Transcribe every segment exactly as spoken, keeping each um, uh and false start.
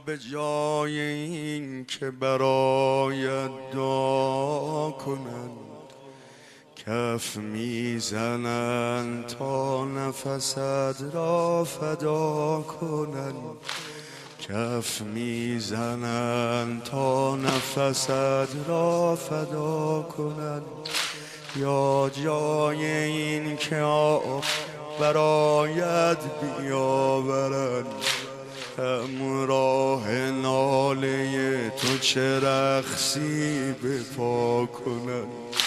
به جای این که برایت دعا کنند کف میزنند تا نفست را فدا کنند، کف میزنند تا نفست را فدا کنند. یا جای این که آب برایت بیاورند همراه ناله تو چه رقصی بپا کنند،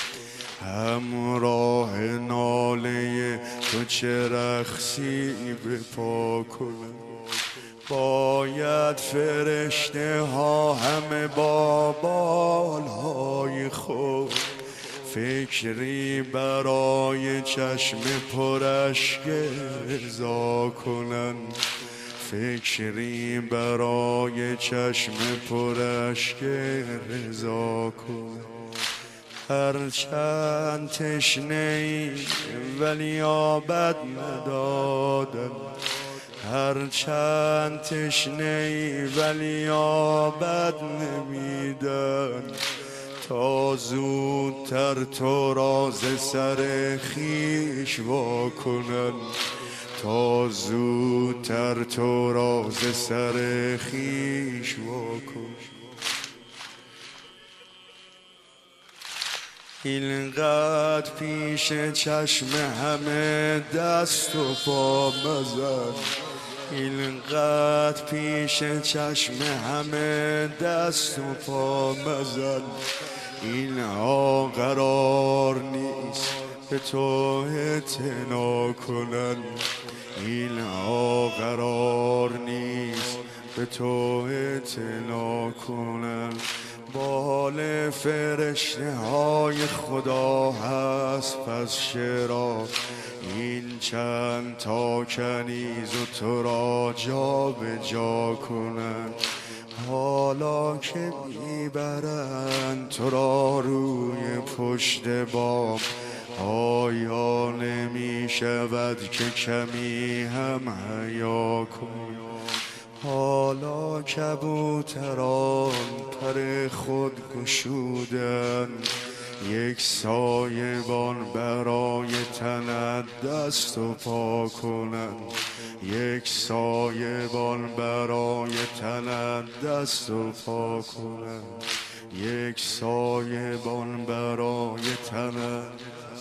همراه ناله تو چه رقصی بپا کنند. باید فرشته ها همه با بالهای خود فکری برای چشم پرش ارضا کنند، فکری برای چشم پرش ارضا کنند. هرچند تشنه ای ولی آبد ندادن، هرچند تشنه ای ولی آبد نمیدن، تا زودتر تو را ز سر خویش وا کنند، تا زودتر تو را ز سر خویش وا کنند. اینقدر پیش چشم همه دست و پا مزن، اینقدر پیش چشم همه دست و پا مزن. اینها قرار نیست به تو اعتنا کنن، اینها قرار نیست به تو اعتنا کنن. بال فرشته های خدا هست پس چرا این چند تا کنیز و تو را جا به جا کنند. حالا که میبرند تو را روی پشت بام آیا نمی شود که کمی هم حیا کن. حالا کبوتران پر خود گشودن یک سایبان برای تنت دست و پا کنند، یک سایبان برای تنت دست و پا کنند، یک سایبان برای تنت